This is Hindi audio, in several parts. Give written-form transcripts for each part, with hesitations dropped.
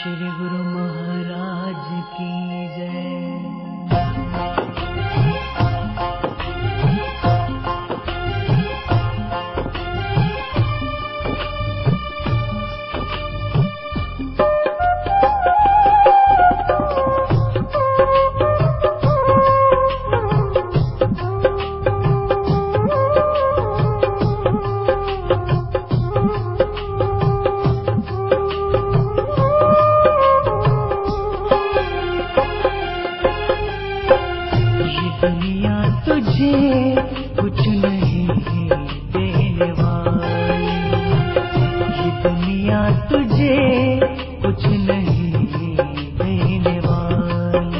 श्री गुरु महाराज की जय। दुनिया तुझे कुछ नहीं देने वाली, ये दुनिया तुझे कुछ नहीं देने वाली।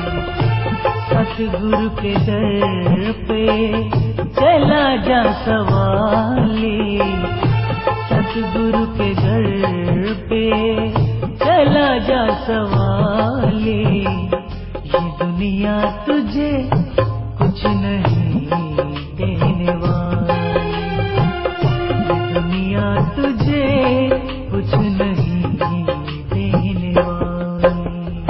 सतगुरु के दर पे चला जा सवाली, सतगुरु के दर पे चला जा सवाली। ये दुनिया तुझे कुछ नहीं देने वाली, ये दुनिया तुझे कुछ नहीं देने वाली।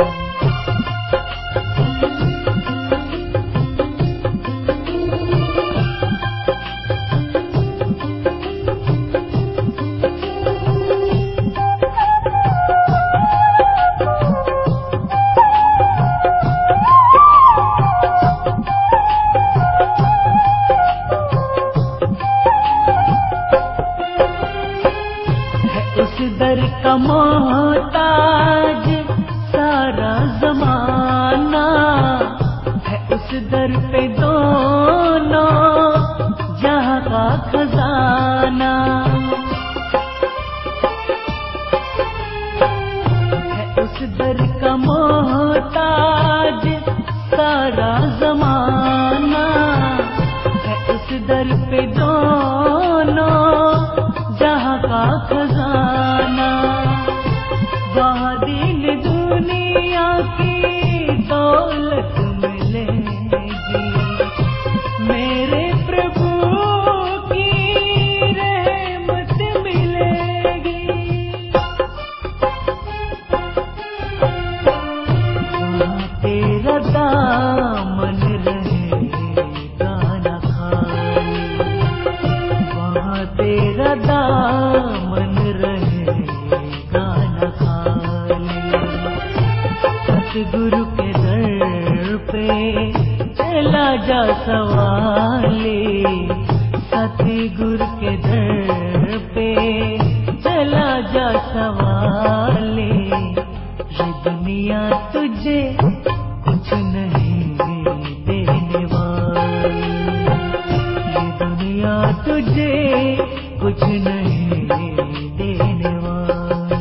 उस दर का मोहताज सारा जमाना है, उस दर पे दोनों जहां का खजाना है। उस दर का मोहताज सारा जमाना है, उस दर पे दोनों जहां का खजाना। वहाँ दीन दुनिया की दौलत मिलेगी, मेरे प्रभु की रहमत मिलेगी। वहाँ तेरा दामन रहेगा न खाली, वहाँ तेरा दामन रहेगा न खाली। सतगुरु के दर पे चला जा सवाली, सतगुरु के दर पे चला जा सवाली। ये दुनिया तुझे कुछ नहीं देने वाली, ये दुनिया तुझे कुछ नहीं देने वाली।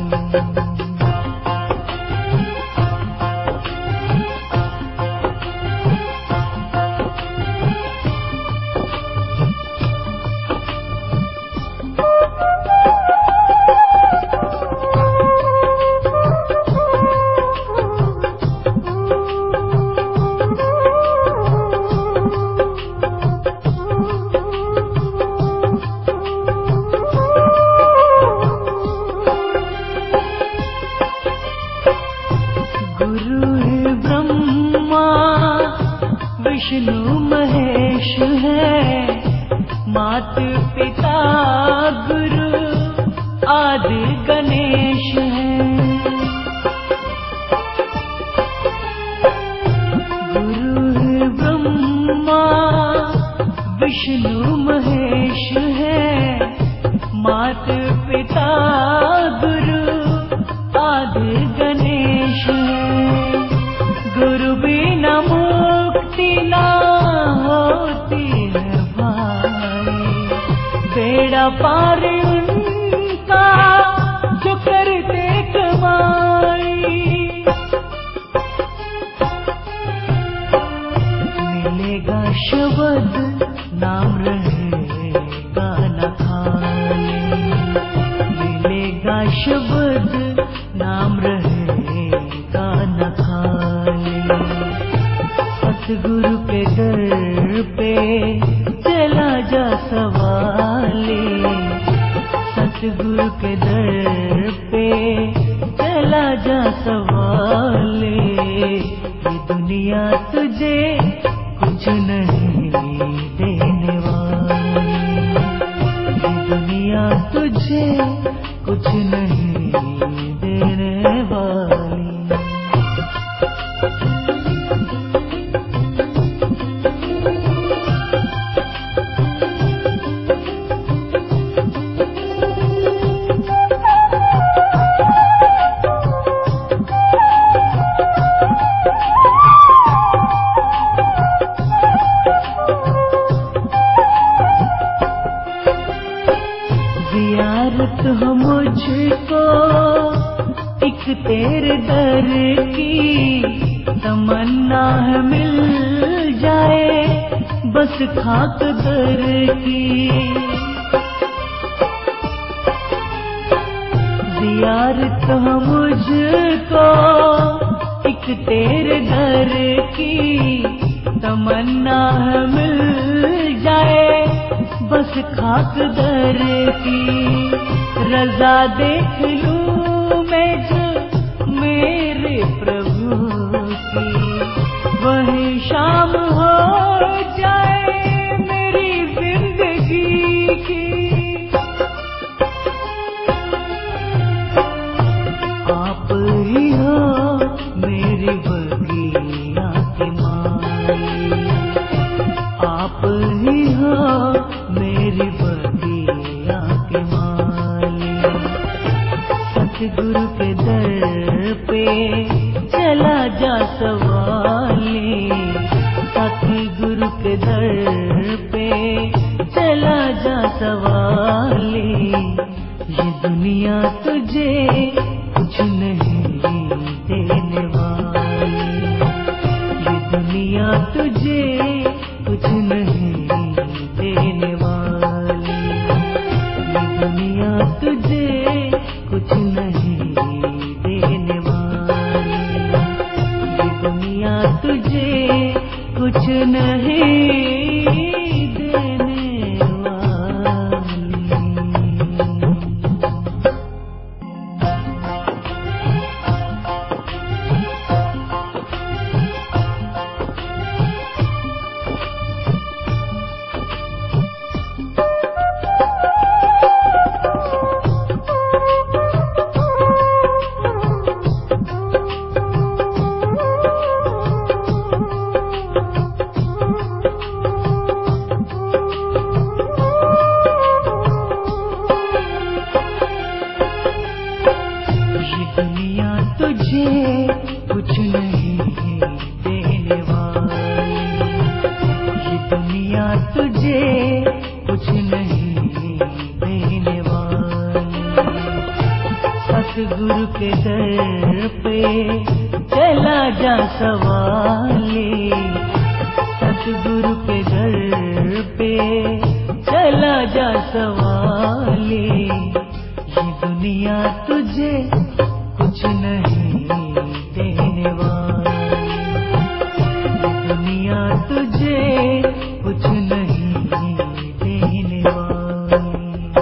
गुरु है ब्रह्मा विष्णु महेश है, मात पिता गुरु आदि गणेश है। गुरु है ब्रह्मा विष्णु महेश है, मात पिता गुरु आदि गणेश है। गुरु बिना मुक्ति ना होती है भाई, बेड़ा पार उनका जो करते कमाई। मिलेगा शब्द नाम रहेगा न खाली, मिलेगा शब्द नाम रहेगा न खाली। सतगुरु के दर पे चला जा सवाली, सतगुरु के दर पे चला जा वाले, ये दुनिया तुझे कुछ नहीं देने वाली, ये दुनिया तुझे कुछ नहीं देने वाली। जियारत हो मुझको एक तेरे दर की, तमन्ना है मिल जाए बस खाक दर की। जियारत हो मुझको एक तेरे दर की, तमन्ना है मिल जाए बस खाक दर की। रजा देख लूं मैं जो मेरे प्रभु की, वही शाम हो जाए मेरी जिंदगी की। आप ही हो मेरी बगिया की माली, आप ही हो मेरी बगिया के माली। सतगुरु के दर पे चला जा सवाली, सतगुरु के दर पे चला जा सवाली। ये दुनिया तुझे कुछ नहीं देने वाली, ये दुनिया तुझे कुछ नहीं देने वाली, ये दुनिया तुझे कुछ नहीं देने वाली, ये दुनिया तुझे कुछ नहीं देने वाली। दुनिया तुझे कुछ नहीं देने वाली, ये दुनिया तुझे कुछ नहीं देने वाली। सतगुरु के दर पे चला जा सवाली, सतगुरु के दर पे चला जा सवाली। ये दुनिया तुझे कुछ नहीं देने वाली, ये दुनिया तुझे कुछ नहीं देने वाली।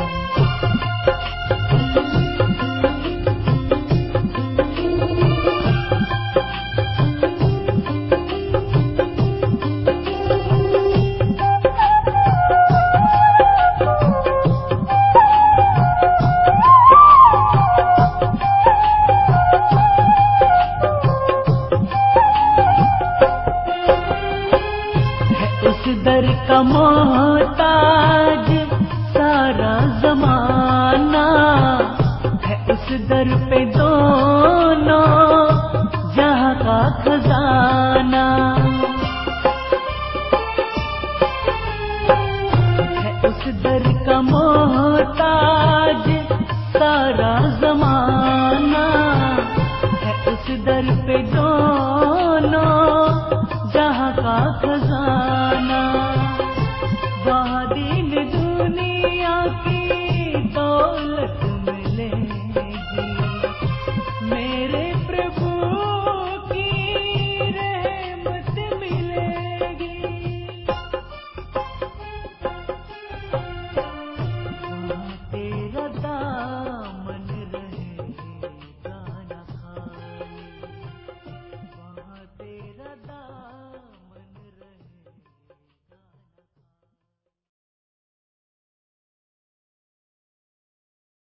दर का मोहताज सारा जमाना है, उस दर पे दोनों जहां का खजाना है। उस दर का मोहताज सारा जमाना है, उस दर पे दोनों जहां का खजाना। वहाँ दीन दुनिया